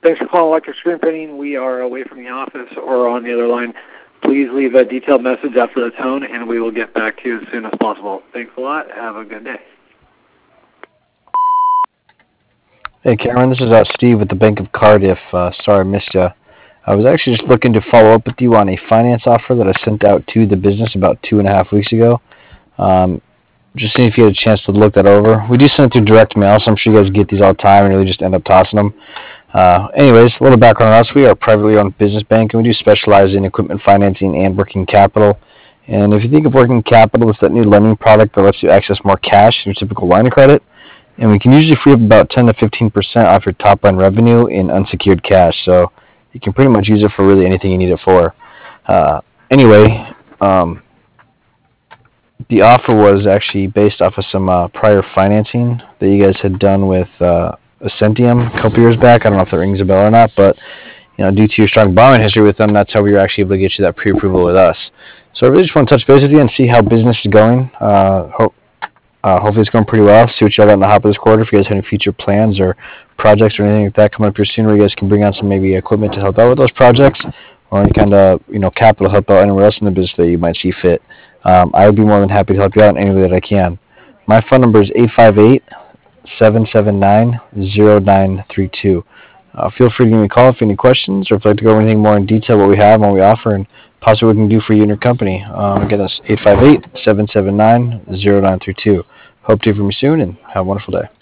Thanks for calling Electric Screen Printing. We are away from the office or on the other line. Please leave a detailed message after the tone, and we will get back to you as soon as possible. Thanks a lot. Have a good day. Hey, Cameron, this is Steve with the Bank of Cardiff. Sorry I missed you. I was actually just looking to follow up with you on a finance offer that I sent out to the business about 2.5 weeks ago. Just seeing if you had a chance to look that over. We do send it through direct mail, so I'm sure you guys get these all the time and really just end up tossing them. Anyways, a little background on us. We are a privately owned business bank, and we do specialize in equipment financing and working capital. And if you think of working capital, it's that new lending product that lets you access more cash than your typical line of credit. And we can usually free up about 10 to 15% off your top line revenue in unsecured cash. So you can pretty much use it for really anything you need it for. Anyway, the offer was actually based off of some prior financing that you guys had done with Ascentium a couple years back. I don't know if that rings a bell or not, but due to your strong borrowing history with them, that's how we were actually able to get you that pre-approval with us. So I really just want to touch base with you and see how business is going. Hopefully it's going pretty well. See what y'all got in the hopper this quarter. If you guys have any future plans or projects or anything like that coming up here soon, where you guys can bring on some maybe equipment to help out with those projects, or any kind of capital help out anywhere else in the business that you might see fit. I would be more than happy to help you out in any way that I can. My phone number is 858-779-0932. Feel free to give me a call if you have any questions, or if you'd like to go over anything more in detail, what we have, what we offer, and possibly what we can do for you and your company. Again, that's 858-779-0932. Hope to hear from you soon, and have a wonderful day.